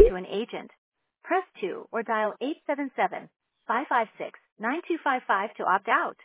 to an agent. Press 2 or dial 877-556-9255 to opt out.